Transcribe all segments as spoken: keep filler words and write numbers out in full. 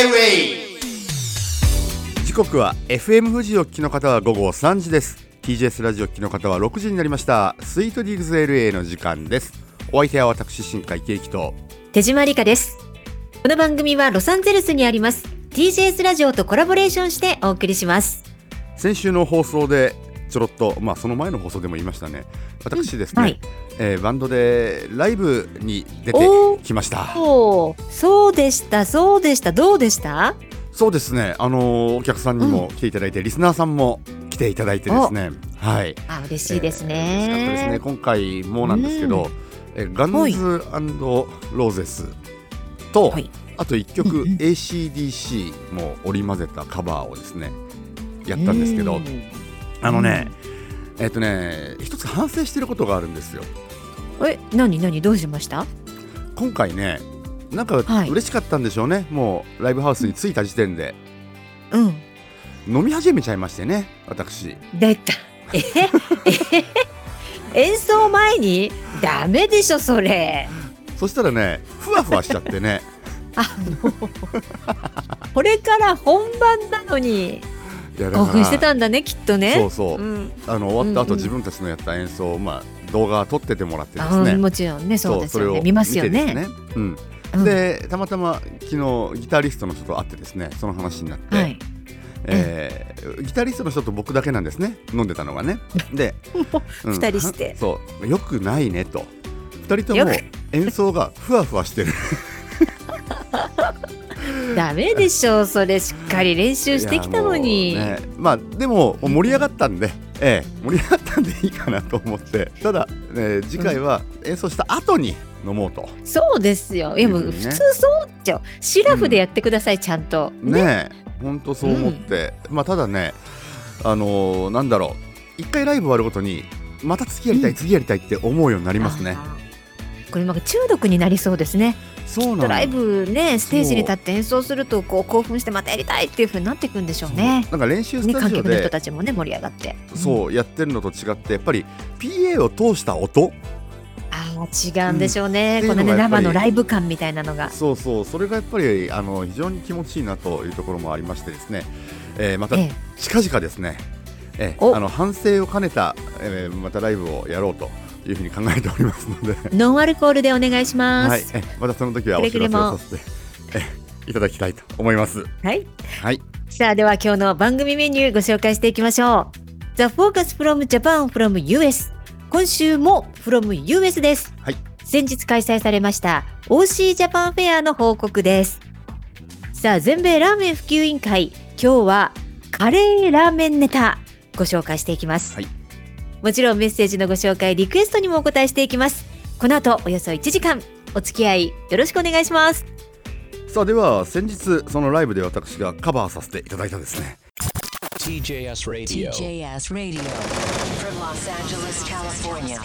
J-Way。 時刻は エフエム 富士をお聞きの方は午後さんじです。 ティージェーエス ラジオをお聞きの方はろくじになりました。スイートディグズ エルエー の時間です。お相手は私新海圭樹と手島理香です。この番組はロサンゼルスにあります ティージェーエス ラジオとコラボレーションしてお送りします。 先週の放送でちょろっと、まあその前の放送でも言いましたね。私ですね、うんはいえー、バンドでライブに出てきました。 おー、そうでしたそうでした。どうでした？ そうですね、あのー、お客さんにも来ていただいて、うん、リスナーさんも来ていただいてですね、はい、 あ嬉しいですね、 えー、嬉しかったですね。今回もなんですけど、うん、えガンズ&ローゼスと、はい、あといっきょく エーシーディーシー も織り交ぜたカバーをですねやったんですけど、あのね、えっとね一つ反省してることがあるんですよ。 え、何何どうしました？ 今回ね、なんか嬉しかったんでしょうね、はい、もうライブハウスに着いた時点で、うん、飲み始めちゃいましてね、私。 出た。ええ演奏前にダメでしょそれ。 そしたらね、ふわふわしちゃってねあのこれから本番なのに興奮してたんだね、きっとね。 そうそう、うん、あの終わった後、うんうん、自分たちのやった演奏を、まあ、動画撮っててもらってですね、 もちろんね、そうですよね、見ますよね。 ね、うんうん、でたまたま昨日ギタリストの人と会ってですね、その話になって、はいえーうん、ギタリストの人と僕だけなんですね、飲んでたのがね。で、 うん、ふたりしてそうよくないねと、ふたりとも演奏がふわふわしてるダメでしょそれ、しっかり練習してきたのに。 ね、まあでも盛り上がったんで、ええ、盛り上がったんでいいかなと思って、ただ、ね、次回は演奏した後に飲もうと、 うん、そうですよ。いやもう普通そうじゃん、シラフでやってください、うん、ちゃんとね。ねえ、ほんとそう思って、うん、まあただね、あのー、なんだろう、一回ライブ終わるごとにまた次やりたい、うん、次やりたいって思うようになりますね。 これなんか中毒になりそうですね。 そうなの。 きっとライブね、ステージに立って演奏するとこう興奮してまたやりたいっていう風になっていくんでしょうね。 なんか練習スタジオで、ね、観客の人たちもね盛り上がって、 そうやってるのと違って、やっぱり ピーエー を通した音、 あ違うんでしょうね、うん、このね生のライブ感みたいなのが、 そうそう、それがやっぱりあの非常に気持ちいいなというところもありましてですね、えー、また近々ですね、ええ、あの反省を兼ねた、えー、またライブをやろうというふうに考えておりますので、 ノンアルコールでお願いします、 はい、えまたその時はお知らせをさせてえいただきたいと思います。 はい、 はい、 さあでは今日の番組メニューご紹介していきましょう。 The Focus from Japan from ユーエス、 今週も from ユーエス です、はい、先日開催されました オーシー ジャパンフェアの報告です。さあ全米ラーメン普及委員会、今日はカレーラーメンネタご紹介していきます、はい、もちろんメッセージのご紹介、リクエストにもお答えしていきます。この後およそいちじかんお付き合いよろしくお願いします。 さあでは先日そのライブで私がカバーさせていただいたですねティージェーエス Radio, ティージェーエス Radio from Los Angeles, California。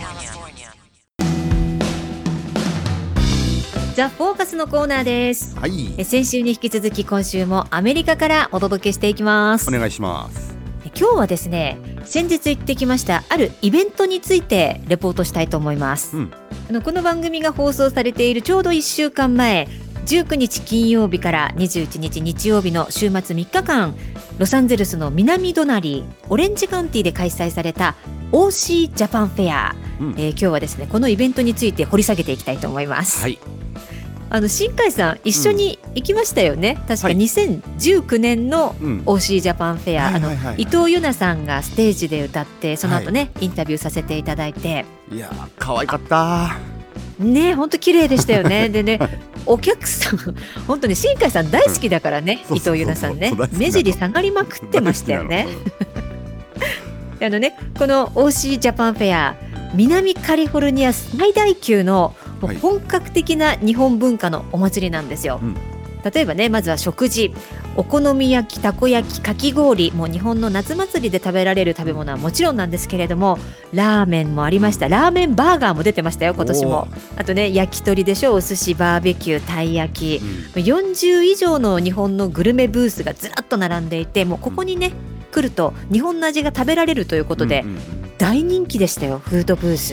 ザ・フォーカスのコーナーです、 はい、 え先週に引き続き今週もアメリカからお届けしていきます。 お願いします。 今日はですね、先日行ってきましたあるイベントについてレポートしたいと思います、うん、あのこの番組が放送されているちょうどいっしゅうかんまえ、じゅうくにち金曜日からにじゅういちにち日曜日の週末みっかかん、ロサンゼルスの南隣オレンジカウンティで開催された オーシー ジャパンフェア、うんえー、今日はですねこのイベントについて掘り下げていきたいと思います、はい、あの新海さん一緒に行きましたよね、うん、確かにせんじゅうきゅうねんの オーシー ジャパンフェア、あの伊藤優奈さんがステージで歌って、その後ね、はい、インタビューさせていただいて、 いや可愛かったね、本当綺麗でしたよねでねお客さん本当に新海さん大好きだからね、うん、伊藤優奈さんね、目尻下がりまくってましたよねあのね、この オーシー ジャパンフェア、南カリフォルニア最大級の本格的な日本文化のお祭りなんですよ、はい、うん、例えばね、まずは食事、お好み焼き、たこ焼き、かき氷、もう日本の夏祭りで食べられる食べ物はもちろんなんですけれども、ラーメンもありました。ラーメンバーガーも出てましたよ今年も。あとね、焼き鳥でしょ、お寿司、バーベキュー、たい焼き、うん、よんじゅういじょうの日本のグルメブースがずらっと並んでいて、もうここにね、来ると日本の味が食べられるということで、うんうんうん、大人気でしたよ。フードブース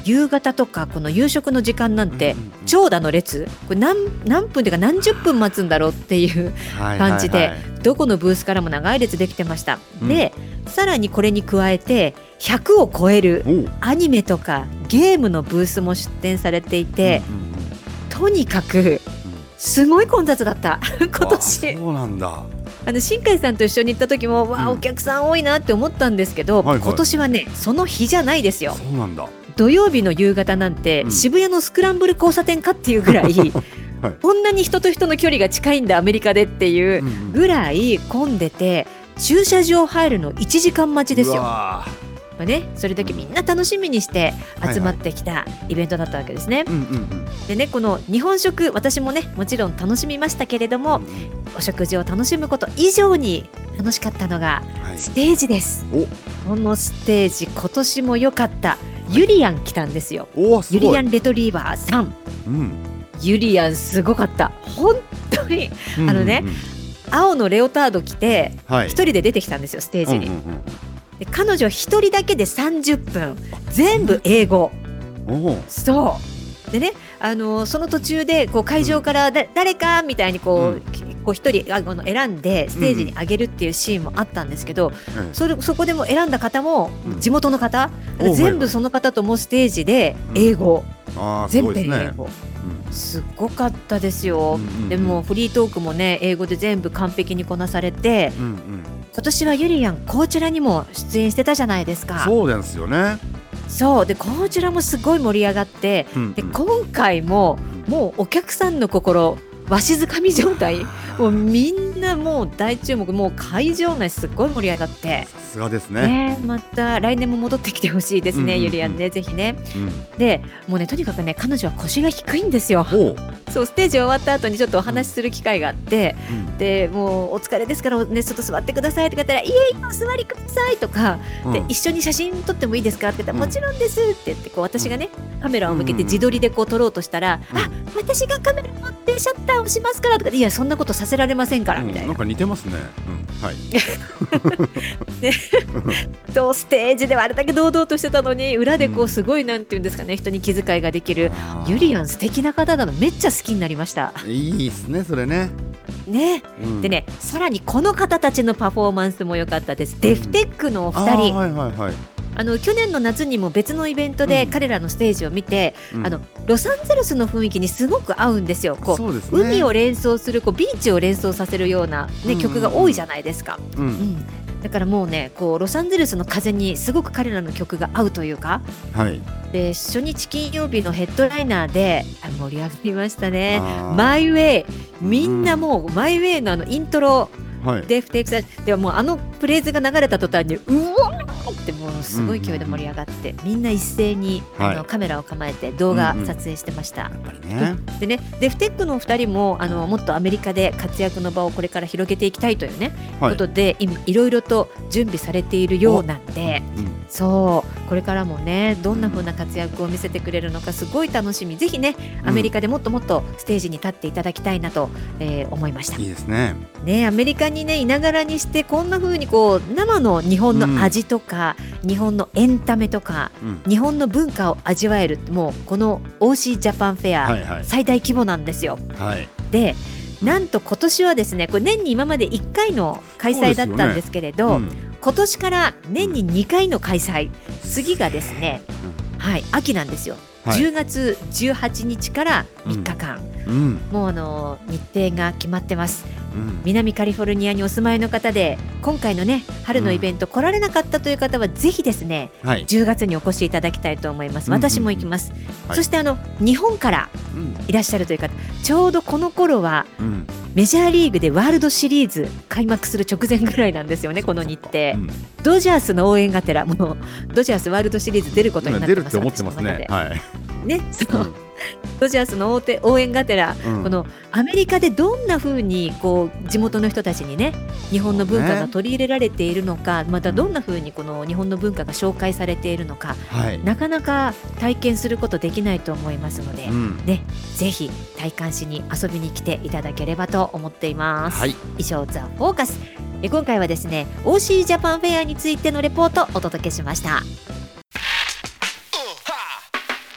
夕方とかこの夕食の時間なんて長蛇の列、これ 何, 何分というか何十分待つんだろうっていう感じで、はいはいはい、どこのブースからも長い列できてました、うん、でさらにこれに加えてひゃくを超えるアニメとかゲームのブースも出展されていて、うんうんうん、とにかくすごい混雑だった今年。 そうなんだ。 あの新海さんと一緒に行った時も、わあ、お客さん多いなって思ったんですけど、はいはい、今年はねその日じゃないですよ。 そうなんだ。 土曜日の夕方なんて、うん、渋谷のスクランブル交差点かっていうぐらい、はい、こんなに人と人の距離が近いんだアメリカでっていうぐらい混んでて、駐車場入るのいちじかん待ちですよ。まあね、それだけみんな楽しみにして集まってきたイベントだったわけですね、はいはい、うんうんうん、でね、この日本食、私もねもちろん楽しみましたけれども、うん、お食事を楽しむこと以上に楽しかったのがステージです、はい、このステージ今年も良かった。ユリアン来たんですよ。ユリアンレトリーバーさん、うん、ユリアンすごかった。本当に、うんうんうん、あのね、青のレオタード着て一、はい、人で出てきたんですよステージに、うんうんうん、で彼女一人だけでさんじゅっぷん全部英語、うん、そうでね、あのその途中でこう会場からだ、うん、誰かみたいにこう、うんこう一人あの選んでステージに上げるっていうシーンもあったんですけど、うん、そ, れそこでも選んだ方も地元の方、うん、全部その方ともステージで英語、うん、あ全編英語、うん、すごかったですよ、うんうんうん、でもフリートークもね英語で全部完璧にこなされて、うんうん、今年はユリアンこちらにも出演してたじゃないですか。 そうですよね。 そうでこちらもすごい盛り上がって、うんうん、で今回ももうお客さんの心わしづかみ状態もうみんなもう大注目、もう会場内すごい盛り上がって、 さすがですね。 ね、また来年も戻ってきてほしいですね、うんうんうん、ユリアンねぜひね、うん、でもうねとにかくね彼女は腰が低いんですよ。そうステージ終わった後にちょっとお話しする機会があって、うん、でもうお疲れですから、ね、ちょっと座ってくださいって言ったら、いえいえお座りくださいとか、うん、で一緒に写真撮ってもいいですかって言ったら、うん、もちろんですって言ってこう私がねカメラを向けて自撮りでこう撮ろうとしたら、うんうん、あ私がカメラ持ってシャッター押しますからとか、いやそんなことさせられませんからみたいな、うん、 なんか似てますね、うん、はいでとステージではあれだけ堂々としてたのに裏でこうすごいなんていうんですかね、人に気遣いができるユリアン素敵な方なのめっちゃ好きになりました。 いいですねそれね。 ね、うん、でねさらにこの方たちのパフォーマンスも良かったです。デフテックのお二人、うん、あ、はいはいはい、あの去年の夏にも別のイベントで彼らのステージを見て、うん、あのロサンゼルスの雰囲気にすごく合うんですよ。こうそうですね、海を連想するこうビーチを連想させるような、ね、うんうん、曲が多いじゃないですか、うんうん、だからもうねこうロサンゼルスの風にすごく彼らの曲が合うというか、はい、で初日金曜日のヘッドライナーで盛り上がりましたね。マイウェイ、みんなもうマイウェイのあのイントロ、はい、デフテイクさではもうあのフレーズが流れた途端にうわーってもうすごい勢いで盛り上がって、うんうんうん、みんな一斉に、はい、あのカメラを構えて動画撮影してました、うんうん、やっぱりね。でねデフテックのお二人もあのもっとアメリカで活躍の場をこれから広げていきたいというね、はい、ことで今いろいろと準備されているようなんで、うん、そうこれからもねどんな風な活躍を見せてくれるのかすごい楽しみ。ぜひねアメリカでもっともっとステージに立っていただきたいなと、えー、思いました。 いいですね。 ねアメリカにねいながらにしてこんな風にこう生の日本の味とか、うん、日本のエンタメとか、うん、日本の文化を味わえるもうこの オーシー ジャパンフェア、はいはい、最大規模なんですよ、はい、でなんと今年はですねこれ年に今までいっかいの開催だったんですけれど、ね、うん、今年から年ににかいの開催、次がですね、うん、はい、秋なんですよ、はい、じゅうがつじゅうはちにちからみっかかん、うん、もうあの日程が決まってます、うん、南カリフォルニアにお住まいの方で今回のね春のイベント来られなかったという方はぜひですね、はい、じゅうがつにお越しいただきたいと思います。私も行きます、うんうんうん、そしてあの日本からいらっしゃるという方、うん、ちょうどこの頃は、うん、メジャーリーグでワールドシリーズ開幕する直前ぐらいなんですよねこの日程、うん、ドジャースの応援がてらもうドジャースワールドシリーズ出ることになってます。出るって思ってますね、はいね、そう、うん、ドジャースの応援がてら、うん、このアメリカでどんな風にこう地元の人たちにね日本の文化が取り入れられているのか、ね、またどんな風にこの日本の文化が紹介されているのか、はい、なかなか体験することできないと思いますので、うん、ね、ぜひ体感しに遊びに来ていただければと思っています、はい、以上ザ・フォーカス。え今回はですね オーシー ジャパンフェアについてのレポートをお届けしました。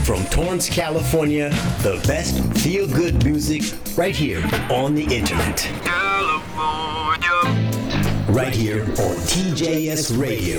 From Torrance, California, the best feel-good music right here on the internet. California. Right here on ティージェーエス Radio.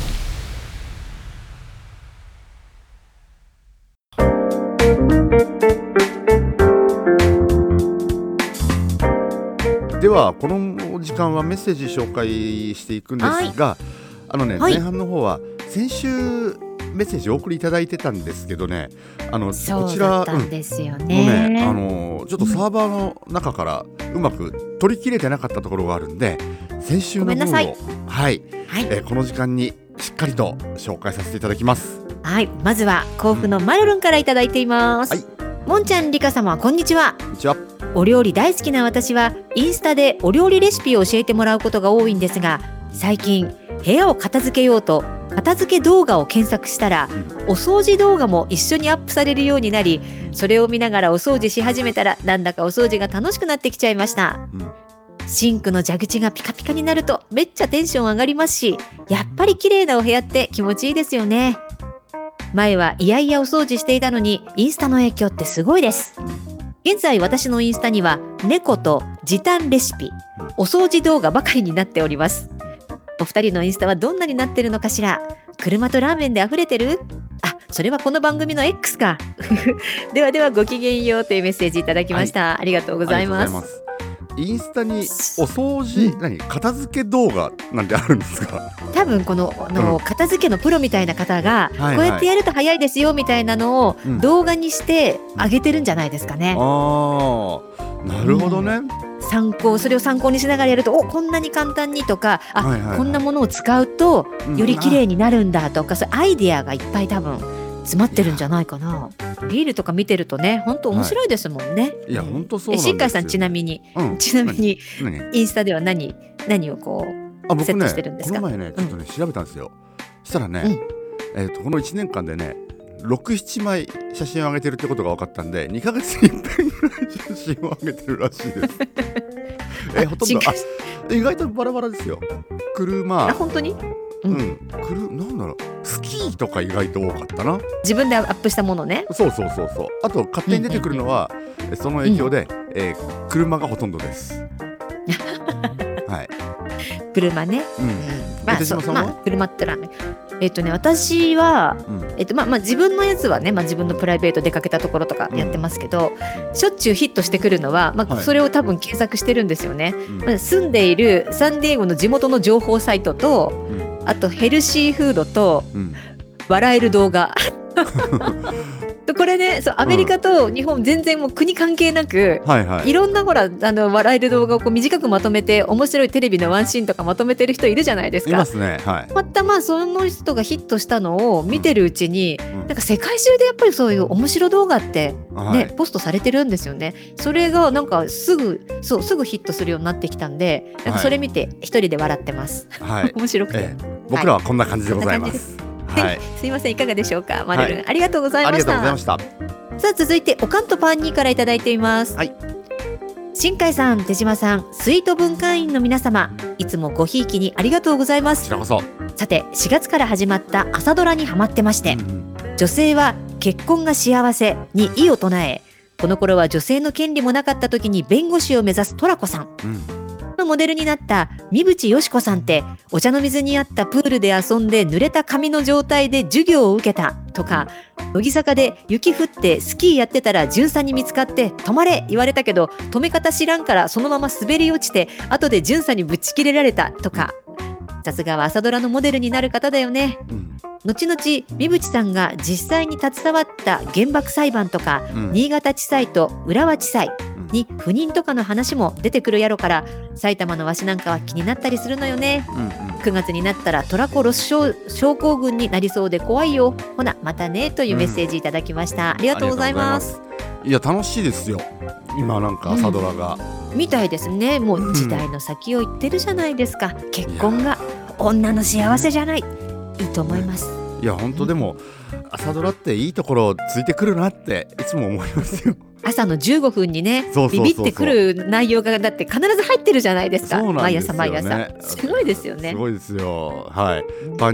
ではこの時間はメッセージ紹介していくんですが、はい、あのね、はい、前半の方は先週メッセージをお送りいただいてたんですけどね、あのこちらそうだったんですよね、 うん、のねあのちょっとサーバーの中からうまく取り切れてなかったところがあるんで、先週の分を、はい、はい、えー、この時間にしっかりと紹介させていただきます。 はい、まずは甲府のマルルンからいただいています、うん、はい、もんちゃん、りか様、こんにちは。 こんにちは。 お料理大好きな私はインスタでお料理レシピを教えてもらうことが多いんですが、最近部屋を片付けようと片付け動画を検索したら、お掃除動画も一緒にアップされるようになり、それを見ながらお掃除し始めたら、なんだかお掃除が楽しくなってきちゃいました、うん、シンクの蛇口がピカピカになるとめっちゃテンション上がりますし、やっぱり綺麗なお部屋って気持ちいいですよね。前はいやいやお掃除していたのに、インスタの影響ってすごいです。現在私のインスタには猫と時短レシピ、お掃除動画ばかりになっております。お二人のインスタはどんなになってるのかしら。車とラーメンで溢れてる？あ、それはこの番組の X かではではごきげんようというメッセージいただきました、はい、ありがとうございます。 インスタにお掃除、うん、何片付け動画なんてあるんですか？ 多分この、あの、うん、片付けのプロみたいな方が、はいはい、こうやってやると早いですよみたいなのを動画にして上げてるんじゃないですかね、うん、 ああ、なるほどね、うん、 参考それを参考にしながらやると、お、こんなに簡単にとか、あ、はいはいはい、こんなものを使うとより綺麗になるんだとか、うん、そういうアイディアがいっぱい多分詰まってるんじゃないかな。リールとか見てるとね、本当面白いですもんね、はい、 いや本当そうなんですよ。 新海さん、ちなみに、うん、ちなみにインスタでは何何をこうあ、僕ね、セットしてるんですか？ この前ねちょっとね、うん、調べたんですよ。そしたらね、うん、えー、とこのいちねんかんでねろく、ななまい写真を上げてるってことが分かったんで、にかげつにいっぺんぐらい写真を上げてるらしいですえほとんどあ意外とバラバラですよ。車、 あ、本当に、 うん、うん、くるなんだろう、スキーとか意外と多かったな。 自分でアップしたものね。 そうそうそうそう。あと勝手に出てくるのは、うんうん、その影響で、うん、えー、車がほとんどですはい、 車ね、うん、まあ、 手島さんは、まあ、 車ってらね、えっとね、私は、うん、えっとまあまあ、自分のやつはね、まあ、自分のプライベート出かけたところとかやってますけど、うん、しょっちゅうヒットしてくるのは、まあ、それを多分検索してるんですよね、はい、まあ、住んでいるサンディエゴの地元の情報サイトと、うん、あとヘルシーフードと、うん、笑える動画これね、そうアメリカと日本全然もう国関係なく、うん、はいはい、いろんなほらあの笑える動画をこう短くまとめて面白いテレビのワンシーンとかまとめてる人いるじゃないですか。 いますね、はい、 またまあその人がヒットしたのを見てるうちに、うん、なんか世界中でやっぱりそういう面白動画ってね、はい、ポストされてるんですよね。それがなんかすぐそうすぐヒットするようになってきたんで、なんかそれ見て一人で笑ってます、はい、面白くて、えー、 僕らはこんな感じでございます、 はい、はい、すいません、いかがでしょうか、マネルン、はい、ありがとうございました。 ありがとうございました。 さあ続いておかんとパンにからいただいています、 はい、 新海さん、手島さん、スイート文化員の皆様、いつもごひいきにありがとうございます。 こちらこそ。 さてしがつから始まった朝ドラにハマってまして、うん、女性は結婚が幸せに異を唱え、この頃は女性の権利もなかった時に弁護士を目指すトラコさん、うん、のモデルになった三淵よし子さんって、お茶の水にあったプールで遊んで濡れた髪の状態で授業を受けたとか、乃木坂で雪降ってスキーやってたら潤さんに見つかって止まれ言われたけど止め方知らんからそのまま滑り落ちて後で潤さんにぶち切れられたとか、さすがは朝ドラのモデルになる方だよね、うん、後々三淵さんが実際に携わった原爆裁判とか、うん、新潟地裁と浦和地裁に不妊とかの話も出てくるやろから、埼玉のわしなんかは気になったりするのよね、うんうん、くがつになったらトラコロス症候群になりそうで怖いよ、ほなまたねというメッセージいただきました、うん、ありがとうございます。 いや楽しいですよ今なんか朝ドラが、 うん、みたいですね。もう時代の先を言ってるじゃないですか、うん、結婚が女の幸せじゃない、いいと思います。 いや本当でも、うん、朝ドラっていいところついてくるなっていつも思いますよ。 朝のじゅうごふんにね、そうそうそうそう、ビビってくる内容がだって必ず入ってるじゃないですか。 そうなんですよね、 毎朝毎朝すごいですよね。 すごいですよ、はい、パニー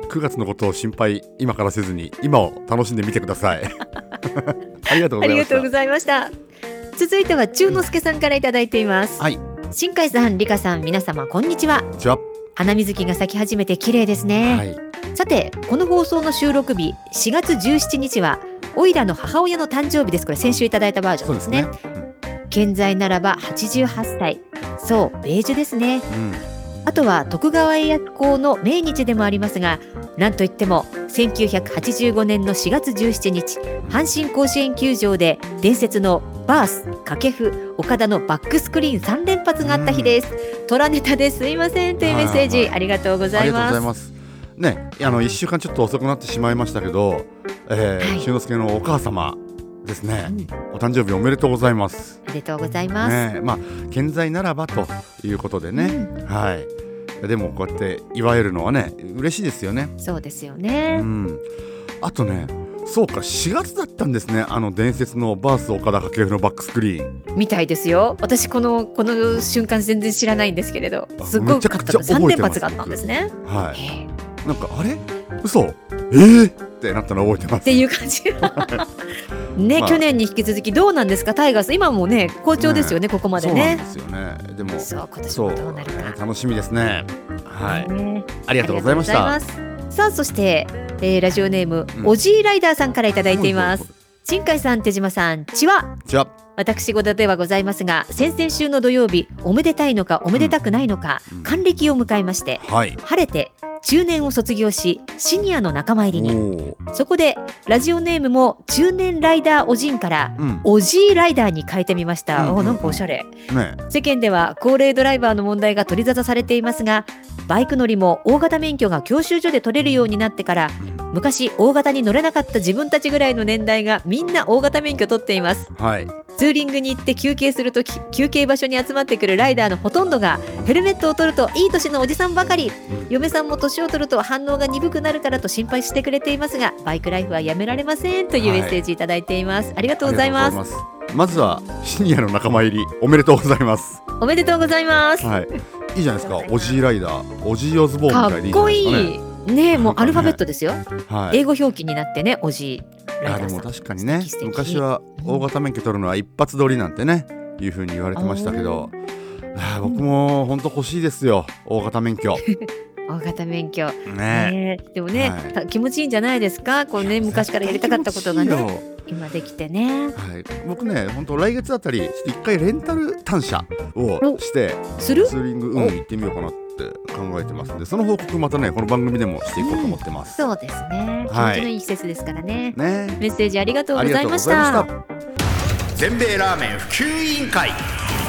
くがつのことを心配今からせずに今を楽しんでみてくださいありがとうございました。 ありがとうございました。続いては中之助さんからいただいています、 はい、 新海さん、理香さん、皆様こんにちは。 こんにちは。 花水木が咲き始めて綺麗ですね、 はい、 さてこの放送の収録日しがつじゅうしちにちはオイラの母親の誕生日です。これ先週いただいたバージョンですね。 そうですね、うん、 現在ならばはちじゅうはっさい、そうベージュですね、 うん、 あとは徳川家康公の命日でもありますが、なんといってもせんきゅうひゃくはちじゅうごねんのしがつじゅうしちにち、阪神甲子園球場で伝説のバース、掛布、岡田のバックスクリーンさんれんぱつがあった日です。トラネタですいませんというメッセージ、はいはい、ありがとうございます。 ありがとうございますね。あのいっしゅうかんちょっと遅くなってしまいましたけど、えーはい、俊之介のお母様ですね、うん、お誕生日おめでとうございます。 ありがとうございます、 ね、まあ健在ならばということでね、うん、はい。でもこうやって祝えるのはね嬉しいですよね。 そうですよね、 うん、あとね、そうかしがつだったんですね、あの伝説のバース岡田掛布のバックスクリーンみたいですよ。私このこの瞬間全然知らないんですけれど、すごくかったさんれんぱつがあったんですね。 はい、なんかあれ嘘えー、ってなったの覚えてますっていう感じね、まあ、去年に引き続きどうなんですかタイガース、今もね好調ですよね、ここまでね。 そうなんですよね。でもそう今年もどうなるか、 ね、楽しみですね。はい、ね、ありがとうございました。 さあそして、えー、ラジオネーム、うん、おじいライダーさんからいただいています、うん、新海さん、手島さん、ちはちは。 私事ではございますが、先々週の土曜日、おめでたいのかおめでたくないのか、うん、還暦を迎えまして、はい、晴れて中年を卒業しシニアの仲間入りに。そこでラジオネームも中年ライダーおじんから、うん、おじいライダーに変えてみました、うんうんうん、おなんかおしゃれ、ね、世間では高齢ドライバーの問題が取り沙汰されていますが、バイク乗りも大型免許が教習所で取れるようになってから、昔大型に乗れなかった自分たちぐらいの年代がみんな大型免許取っています、はい、ツーリングに行って休憩するとき、休憩場所に集まってくるライダーのほとんどがヘルメットを取るといい年のおじさんばかり、嫁さんも年を取ると反応が鈍くなるからと心配してくれていますが、バイクライフはやめられませんというメッセージいただいています、はい、ありがとうございます。 まずはシニアの仲間入りおめでとうございます。 おめでとうございます、 はい、いいじゃないですか。おじいライダー、おじいオズボーンみたいでいいじゃないですかね。かっこいいね。もうアルファベットですよ、はい、英語表記になってね、おじいライダーさん。 いやでも確かにね、昔は大型免許取るのは一発撮りなんてねいう風に言われてましたけど、あ僕も本当欲しいですよ、大型免許大型免許、 ねね、でもね、はい、気持ちいいんじゃないですか。こう、ね、昔からやりたかったことがね今できてね、 はい、僕ね本当来月あたり一回レンタル単車をしてするツーリング海行ってみようかなって考えてますので、その報告またねこの番組でもしていこうと思ってます、 うん、そうですね、気持ちのいい季節ですからね、 はい、ね、 メッセージありがとうございました。 全米ラーメン普及委員会。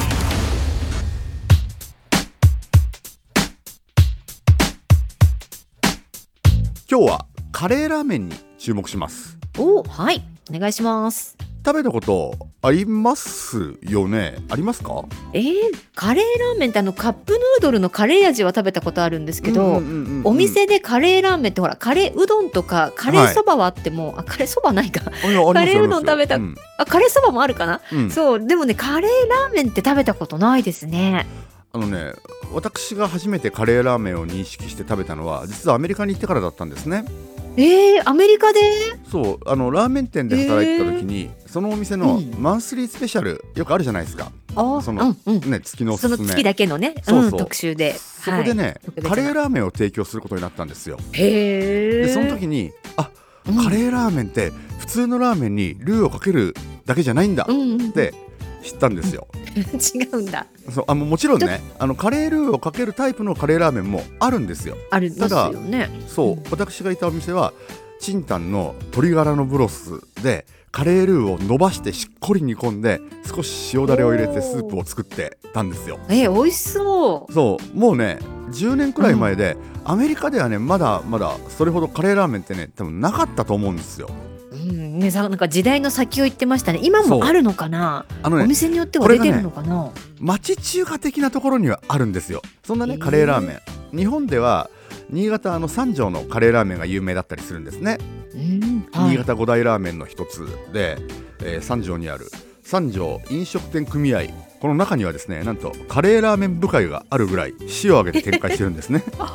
今日はカレーラーメンに注目します。 お、はい、お願いします。 食べたことありますよね。ありますか？ えー、カレーラーメンってあのカップヌードルのカレー味は食べたことあるんですけど、うんうんうんうん、お店でカレーラーメンってほらカレーうどんとかカレーそばはあっても、はい、あカレーそばないかカレーうどん食べた、うん、あカレーそばもあるかな、うん、そうでもねカレーラーメンって食べたことないですね。 あのね、私が初めてカレーラーメンを認識して食べたのは実はアメリカに行ってからだったんですね。 えー、アメリカで？ そう、あのラーメン店で働いてた時に、えー、そのお店のマンスリースペシャル、よくあるじゃないですか。あその、うんうん、ね、月のおすすめ、 その月だけのね、 そうそう、 うん、特集でそこでね、はい、カレーラーメンを提供することになったんですよ。 へー。 でその時にあカレーラーメンって普通のラーメンにルーをかけるだけじゃないんだって知ったんですよ、うんうん、違うんだ。 そうあのもちろんね、あのカレールーをかけるタイプのカレーラーメンもあるんですよ。 あるんですよね。 そう、うん、私がいたお店はチンタンの鶏ガラのブロスでカレールーを伸ばしてしっこり煮込んで少し塩だれを入れてスープを作ってたんですよ。 えー、美味しそう。 そうもうねじゅうねんくらい前で、うん、アメリカではねまだまだそれほどカレーラーメンってね多分なかったと思うんですよ。 うんね、なんか時代の先を言ってましたね。今もあるのかな、あの、ね、お店によっては出てるのかな、ね、 町中華的なところにはあるんですよ。そんなね、えー、カレーラーメン日本では新潟あの三条のカレーラーメンが有名だったりするんですね、うんはい、新潟五大ラーメンの一つで、えー、三条にある三条飲食店組合、この中にはですねなんとカレーラーメン部会があるぐらい市を挙げて展開してるんですね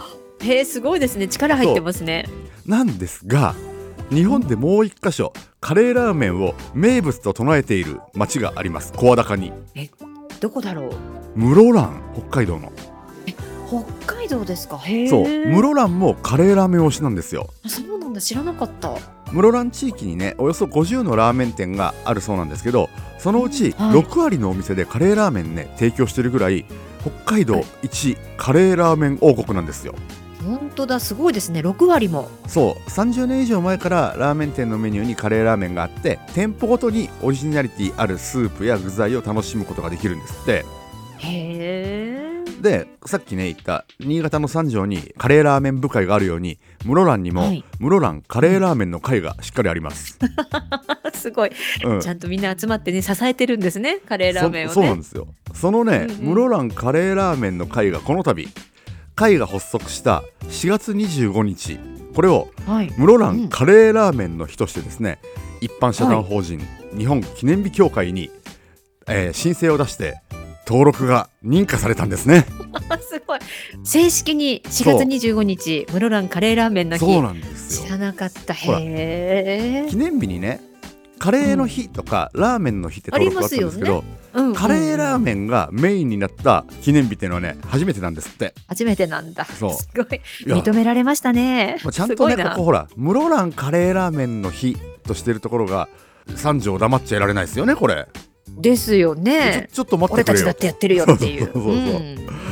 へー、すごいですね。力入ってますね。 なんですが、日本でもう一箇所カレーラーメンを名物と唱えている町があります。声高に。 え、どこだろう。 室蘭、北海道の。 え、北海道ですか。へー。 そう、室蘭もカレーラーメン推しなんですよ。 あ、そうなんだ、知らなかった。 室蘭地域にね、およそごじゅうのラーメン店があるそうなんですけど、そのうちろく割のお店でカレーラーメンね提供してるぐらい、北海道一カレーラーメン王国なんですよ。 本当だ、すごいですね。ろく割も。 そう、さんじゅうねん以上前からラーメン店のメニューにカレーラーメンがあって、店舗ごとにオリジナリティあるスープや具材を楽しむことができるんですって。 へー。 で、さっきね言った新潟の三条にカレーラーメン部会があるように、室蘭にも、はい、室蘭カレーラーメンの会がしっかりあります。 すごい、うん、ちゃんとみんな集まってね支えてるんですね、カレーラーメンをね。 そ, そうなんですよ。そのね、うんうん、室蘭カレーラーメンの会がこの度会が発足したしがつにじゅうごにち、これを、はい、室蘭カレーラーメンの日としてですね、一般社団法人、はい、日本記念日協会に、えー、申請を出して登録が認可されたんですね。 すごい、正式にしがつにじゅうごにち室蘭カレーラーメンの日。 そうなんですよ。 知らなかった。へー。 記念日にね、カレーの日とか、うん、ラーメンの日って登録があったんですけど、ね、うんうん、カレーラーメンがメインになった記念日っていうのはね初めてなんですって。 初めてなんだ。 そう、 すごい認められましたね。 ちゃんとね、ここほら室蘭カレーラーメンの日としてるところが三条黙っちゃいられないですよね、これ。 ですよね。 ちょ、ちょっと待ってくれよ、 俺たちだってやってるよっていう。そうそうそうそう、うん、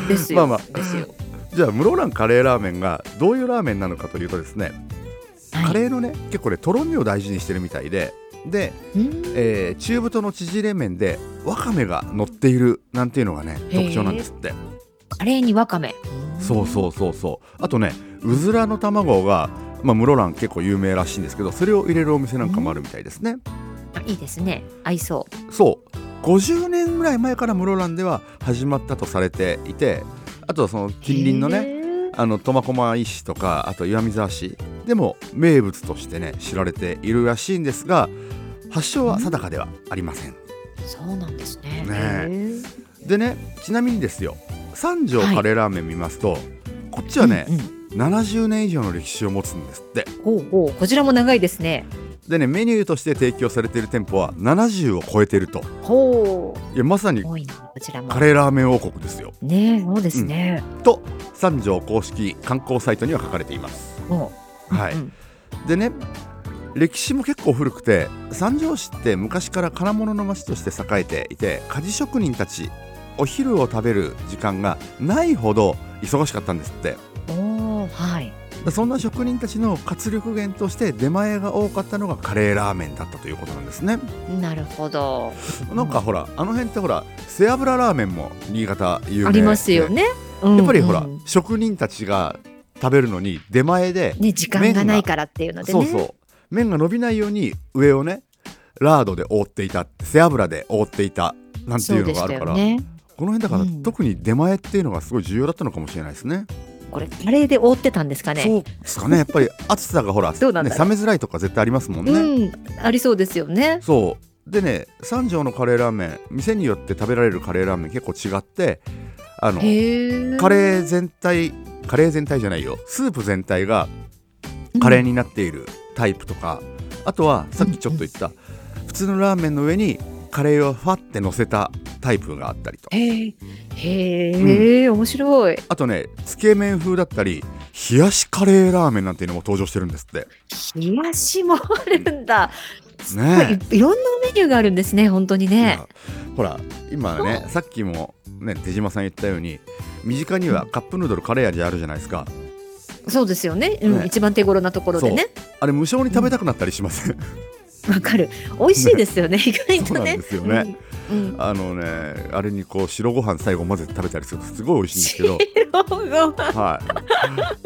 ですよ、まあまあ、ですよ。 じゃあ室蘭カレーラーメンがどういうラーメンなのかというとですね、はい、カレーのね結構ねとろみを大事にしてるみたいで、で、えー、中太の縮れ麺でわかめが乗っているなんていうのがね特徴なんですって。 カレーにわかめ。 そうそうそうそう。あとね、うずらの卵が、まあ、室蘭結構有名らしいんですけど、それを入れるお店なんかもあるみたいですね。 いいですね、合いそう。 そうごじゅうねんぐらい前から室蘭では始まったとされていて、あとはその近隣のねあの苫小牧市とか、あと岩見沢市でも名物としてね知られているらしいんですが、発祥は定かではありません。 そうなんですね。 ねでね、ちなみにですよ、三条カレーラーメン見ますと、はい、こっちはね、うんうん、ななじゅうねん以上の歴史を持つんですって。 ほうほう、こちらも長いですね。 でね、メニューとして提供されている店舗はななじゅうを超えていると。 ほう、 いやまさに多いな、こちらもカレーラーメン王国ですよ。 ねえ、そうですね、 うん、と三条公式観光サイトには書かれています。はい、うん、でね、歴史も結構古くて、三条市って昔から金物の町として栄えていて、鍛冶職人たちお昼を食べる時間がないほど忙しかったんですって。 お、はい。 そんな職人たちの活力源として出前が多かったのがカレーラーメンだったということなんですね。 なるほど。 なんかほら、あの辺ってほら背脂ラーメンも新潟有名でありますよね。 やっぱりほら、うんうん、職人たちが食べるのに出前で、 ね、時間がないからっていうのでね。 そうそう、麺が伸びないように上をねラードで覆っていた、背脂で覆っていたなんていうのがあるから、ね、この辺だから、うん、特に出前っていうのがすごい重要だったのかもしれないですね。 これカレーで覆ってたんですかね。 そうですかね。やっぱり暑さがほら、ね、冷めづらいとか絶対ありますもんね。 うん、ありそうですよね。 そうでね、三条のカレーラーメン、店によって食べられるカレーラーメン結構違って、あのカレー全体カレー全体じゃないよスープ全体がカレーになっているタイプとか、うん、あとはさっきちょっと言った、うんうん、普通のラーメンの上にカレーをファって乗せたタイプがあったりと。 へーへー、うん、面白い。 あとね、つけ麺風だったり冷やしカレーラーメンなんていうのも登場してるんですって。 冷やしもあるんだ、ね、い, いろんなメニューがあるんですね、本当にね。 ほら今ね、さっきもね手島さん言ったように、身近にはカップヌードルカレー味あるじゃないですか。 そうですよ ね, ね、うん、一番手頃なところでね。 あれ無償に食べたくなったりしません？わ、 うん、かる、美味しいですよ ね, ね意外とね。 そうなんですよね、うんうん、あのね、あれにこう白ご飯最後混ぜて食べたりするとすごい美味しいんですけど、白ご飯、はい、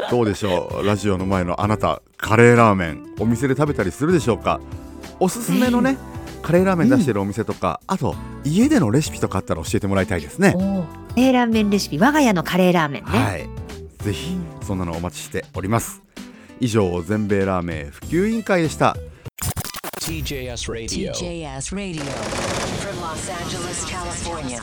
どうでしょう、ラジオの前のあなた、カレーラーメンお店で食べたりするでしょうか？おすすめのね、ね、カレーラーメン出してるお店とか、うん、あと家でのレシピとかあったら教えてもらいたいですね。 カレーラーメンレシピ、我が家のカレーラーメンね、 はい、ぜひそんなのお待ちしております。以上、全米ラーメン普及委員会でした。 ティージェーエス Radio ティージェーエス Radio from Los Angeles, California.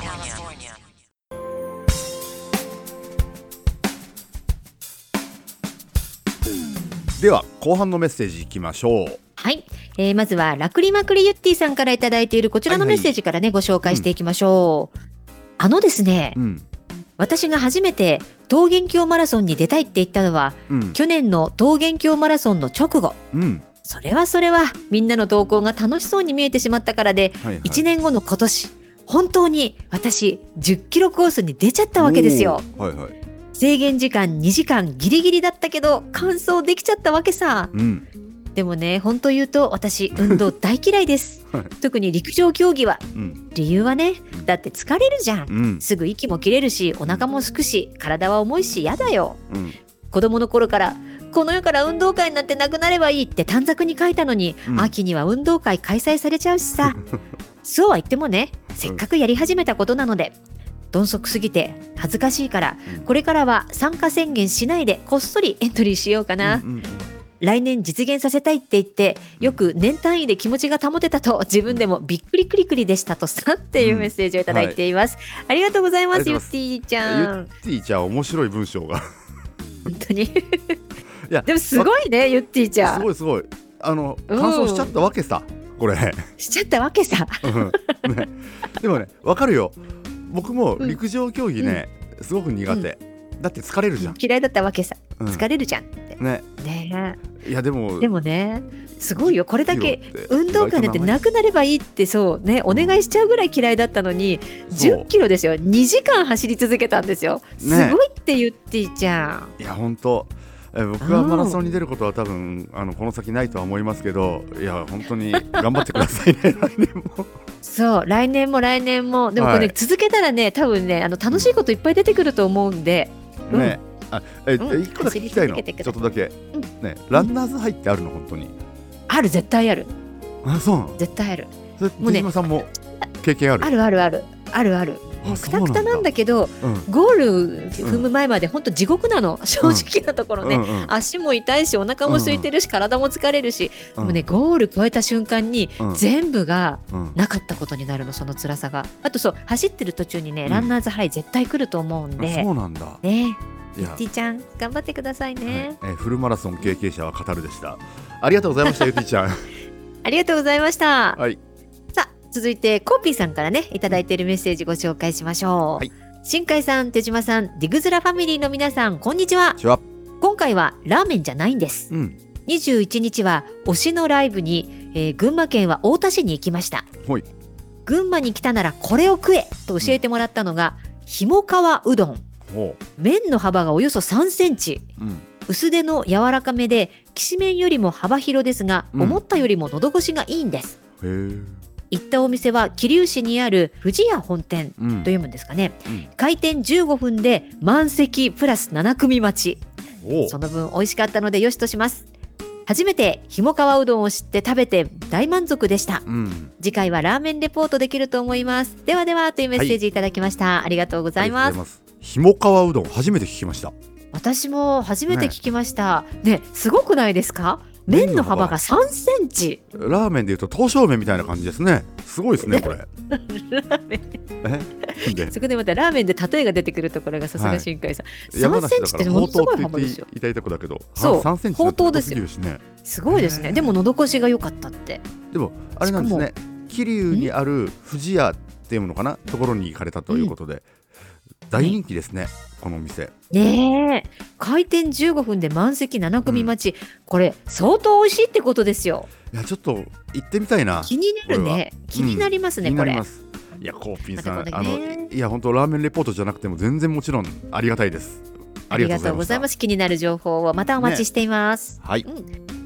では後半のメッセージいきましょう。 はい、えー、まずはラクリマクリユッティさんからいただいているこちらのメッセージからね、はいはい、ご紹介していきましょう、うん、あのですね、うん、私が初めて桃源郷マラソンに出たいって言ったのは、うん、去年の桃源郷マラソンの直後、うん、それはそれはみんなの投稿が楽しそうに見えてしまったからで、はいはい、いちねんごの今年本当に私じゅっキロコースに出ちゃったわけですよ、はいはい、制限時間にじかんギリギリだったけど完走できちゃったわけさ、うん、でもね本当言うと私運動大嫌いです、はい、特に陸上競技は、うん、理由はねだって疲れるじゃん、うん、すぐ息も切れるしお腹もすくし体は重いしやだよ、うん、子供の頃からこの世から運動会なんてなくなればいいって短冊に書いたのに、うん、秋には運動会開催されちゃうしさそうは言ってもねせっかくやり始めたことなので鈍足すぎて恥ずかしいからこれからは参加宣言しないでこっそりエントリーしようかな、うんうんうん、来年実現させたいって言ってよく年単位で気持ちが保てたと自分でもびっくりくりくりでしたとさっていうメッセージをいただいています、うんはい、ありがとうございます。ゆってぃちゃんゆってぃちゃん面白い文章が本当にいやでもすごいねゆってぃちゃんすごいすごいあの完走しちゃったわけさ、これしちゃったわけさ、 うんね、でもね分かるよ僕も陸上競技ね、うん、すごく苦手、うん、だって疲れるじゃん、 嫌いだったわけさ、うん、疲れるじゃんってねねいやでもでもねすごいよこれだけ運動会なんてなくなればいいってそうねお願いしちゃうぐらい嫌いだったのに、うん、じゅっキロですよにじかん走り続けたんですよ、ね、すごいって言っていいじゃん。 いや本当僕がマラソンに出ることは多分あのこの先ないとは思いますけどいや本当に頑張ってくださいね来年もそう来年も来年もでもこれ、ねはい、続けたらね多分ねあの楽しいこといっぱい出てくると思うんで、うん、ねあえ、うん、一個だけ聞きたいのちょっとだけ、うんね、ランナーズハイってあるの本当にある絶対あるあそうなの絶対あるそれ手島さんも経験あるあるあるあるあるあるくたくたなんだけど、うん、ゴール踏む前まで本当地獄なの、うん、正直なところね、うんうんうん、足も痛いしお腹も空いてるし、うんうん、体も疲れるし、うん、でもねゴール越えた瞬間に、うん、全部がなかったことになるのその辛さがあとそう走ってる途中にね、うん、ランナーズハイ絶対来ると思うんでそうなんだねゆってぃちゃん頑張ってくださいね、 はいえー、フルマラソン経験者は語るでしたありがとうございましたゆってぃちゃんありがとうございました、 はい続いてコーピーさんからねいただいているメッセージご紹介しましょう、はい、新海さん手島さんディグズラファミリーの皆さんこんにちは。今回はラーメンじゃないんです、うん、にじゅういちにちは推しのライブに、えー、群馬県は太田市に行きました。群馬に来たならこれを食えと教えてもらったのが、うん、ひもかわうどん。麺の幅がおよそさんセンチ、うん、薄手の柔らかめできしめんよりも幅広ですが、うん、思ったよりも喉越しがいいんです。へー行ったお店は桐生市にある富士屋本店と読むんですかね、うんうん、開店じゅうごふんで満席プラスなな組待ち。その分美味しかったのでよしとします。初めてひもかわうどんを知って食べて大満足でした、うん、次回はラーメンレポートできると思います。ではではというメッセージいただきました、はい、ありがとうございます。 ひもかわうどん初めて聞きました。 私も初めて聞きました、ねね、すごくないですか。麺の幅がさんセンチ。 ラーメンでいうと刀削麺みたいな感じですね。すごいですねこれラーメンえそこでまたラーメンで例えが出てくるところがさすが新海さん、はい、さんセンチってものすごい幅ですよ。 いたいた子だけどそうさんセンチほうとうですよ、ね、すごいですね。でも喉越しが良かったって。 でもあれなんですね桐生にある富士屋っていうのかなところに行かれたということで、うん、大人気ですね、ねこのお店ねえ開店じゅうごふんで満席なな組待ち、うん、これ相当美味しいってことですよ。 いやちょっと行ってみたいな。 気になるね気になりますね、うん、これ。 いやコーピーさん、まあのいや本当ラーメンレポートじゃなくても全然もちろんありがたいです。 ありがとうございます。気になる情報をまたお待ちしています、 ねはいうん、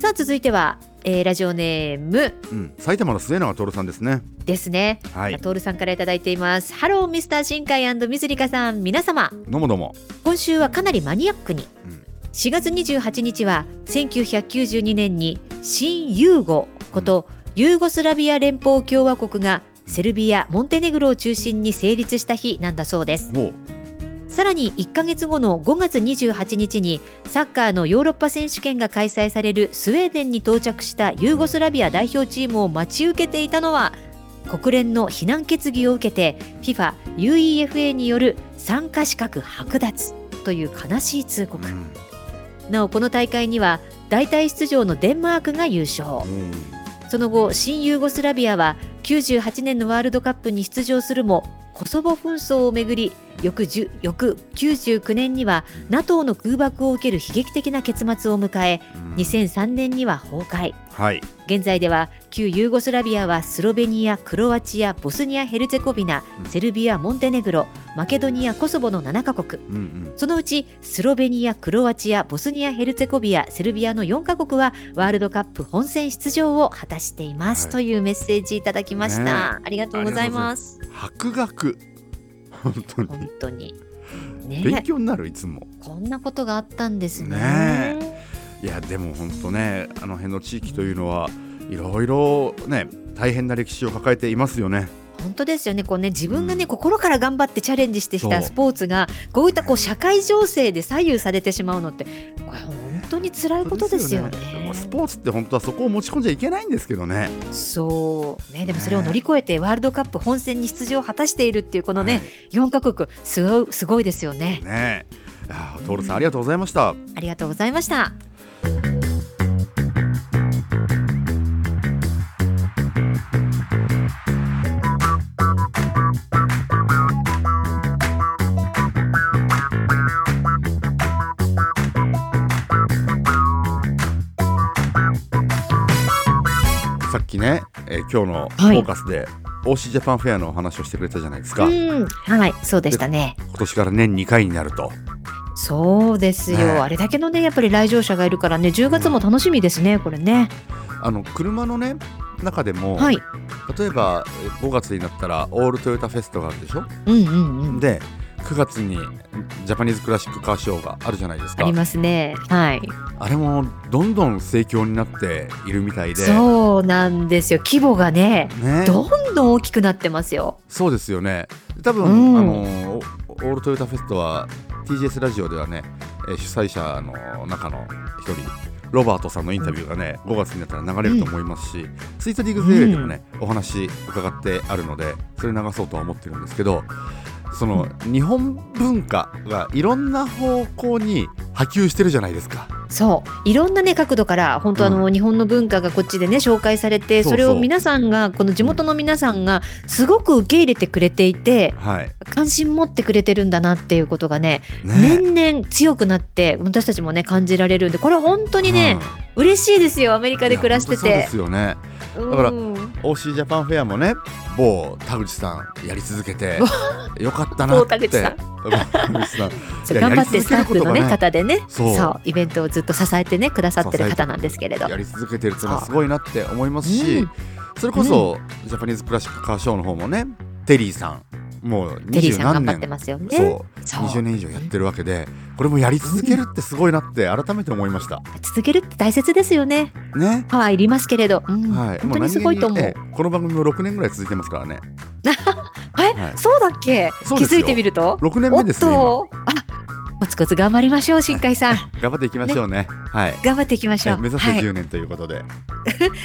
さあ続いては、えー、ラジオネーム、 うん、埼玉の末永徹さんですね。 ですね、はい、徹さんからいただいています。ハローミスター新海&水里香さん皆様どうもどうも。 今週はかなりマニアックに、うん、しがつにじゅうはちにちはせんきゅうひゃくきゅうじゅうにねんに新ユーゴこと、うん、ユーゴスラビア連邦共和国がセルビア・モンテネグロを中心に成立した日なんだそうです。さらにいっかげつごのごがつにじゅうはちにちにサッカーのヨーロッパ選手権が開催されるスウェーデンに到着したユーゴスラビア代表チームを待ち受けていたのは国連の非難決議を受けて フィファ ユーイーエフエー による参加資格剥奪という悲しい通告、うん、なおこの大会には代替出場のデンマークが優勝。その後新ユーゴスラビアはきゅうじゅうはちねんのワールドカップに出場するもコソボ紛争をめぐり翌翌きゅうじゅうきゅうねんには ナトー の空爆を受ける悲劇的な結末を迎え、にせんさんねんには崩壊、はい、現在では旧ユーゴスラビアはスロベニア、クロアチア、ボスニア・ヘルツェゴビナ、セルビア、モンテネグロ、マケドニア、コソボのななカ国、うんうん、そのうちスロベニア、クロアチア、ボスニア・ヘルツェゴビア、セルビアのよんカ国はワールドカップ本戦出場を果たしています、はい、というメッセージいただきました、ね、ありがとうございます。 博学、本当に本当に、ね、 勉強になる。いつもこんなことがあったんですね。 ねいやでも本当ね、あの辺の地域というのはいろいろね大変な歴史を抱えていますよね。 本当ですよね。こうね、自分がね、うん、心から頑張ってチャレンジしてきたスポーツがこういったこう社会情勢で左右されてしまうのってこれ本当に辛いことですよね。 スポーツって本当はそこを持ち込んじゃいけないんですけどね。 そうね。でもそれを乗り越えてワールドカップ本戦に出場を果たしているっていうこのね、はい、よんカ国すごい、すごいですよね。 ねえ、トールさんありがとうございました。 ありがとうございました。 さっきね、えー、今日のフォーカスで、はい、オーシー ジャパンフェアのお話をしてくれたじゃないですか。うん、 はい、そうでしたね。 今年から年にかいになると。 そうですよ、ね、あれだけのねやっぱり来場者がいるからね、じゅうがつも楽しみですね、うん、これね。あの車のね中でも、 はい、 例えばごがつになったらオールトヨタフェストがあるでしょ、 うんうんうん、 でくがつにジャパニーズクラシックカーショーがあるじゃないですか。 ありますね、はい。 あれもどんどん盛況になっているみたいで。 そうなんですよ、規模が ね, ねどんどん大きくなってますよ。 そうですよね。多分、うん、あのオールトヨタフェストは ティージェーエス ラジオではね、主催者の中の一人ロバートさんのインタビューがね、うん、ごがつになったら流れると思いますし、うん、ツイートリーグゼーレでもね、うん、お話伺ってあるのでそれ流そうとは思ってるんですけど、その、うん、日本文化がいろんな方向に波及してるじゃないですか。 そういろんなね角度から本当あの、うん、日本の文化がこっちでね紹介されて、そうそう、それを皆さんがこの地元の皆さんがすごく受け入れてくれていて、はい、関心持ってくれてるんだなっていうことが ね, ね年々強くなって私たちもね感じられるんで、これ本当にね、うん、嬉しいですよ。アメリカで暮らしてて。 そうですよね。だから オーシー ジャパンフェアもね、某田口さんやり続けてよかったなって。某田口さん頑張ってスタッフの、ね、方でね、そうそうイベントをずっと支えてねくださってる方なんですけれど、 やり続けてるっていうのはすごいなって思いますし、うん、それこそ、うん、ジャパニーズクラシックカーショーの方もね、テリーさんもうにじゅうなんねん、そうにじゅうねん以上やってるわけで、これもやり続けるってすごいなって改めて思いました、うん、 続けるって大切ですよね。ね、パワーいりますけれど、うん、はい、本当にすごいと思う。ええ、 この番組もろくねんぐらい続いてますからね。 え、はい、そうだっけ。気づいてみるとろくねんめですね。今コツコツ頑張りましょう、新海さん。 頑張っていきましょう ね, ね、はい、 頑張っていきましょう。 目指せじゅうねんということで、はい、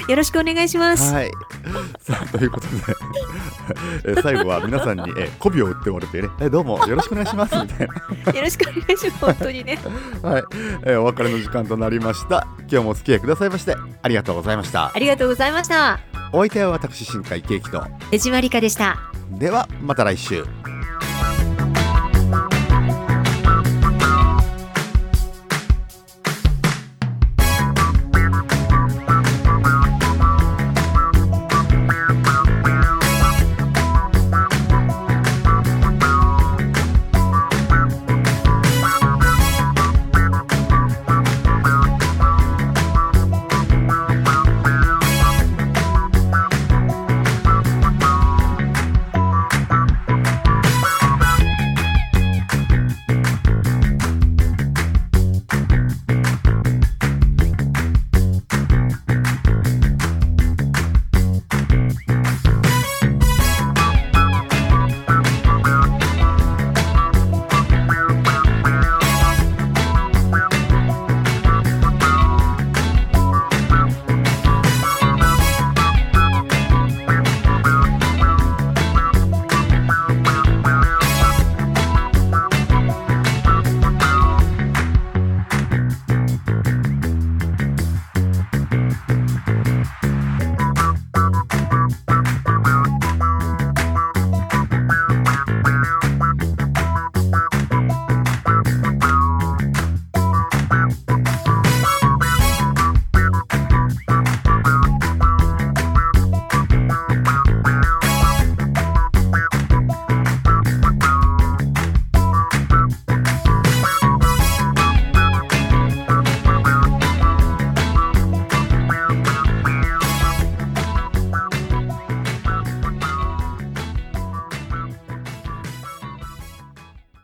よろしくお願いします。 はい、さあということで最後は皆さんにえ媚びを打ってもらってね、えどうもよろしくお願いしますみたいな。 よろしくお願いします。本当にね。 はい、えお別れの時間となりました。今日もお付き合いくださいましてありがとうございました。 ありがとうございました。 お相手は私新海圭樹と江島理香でした。 ではまた来週。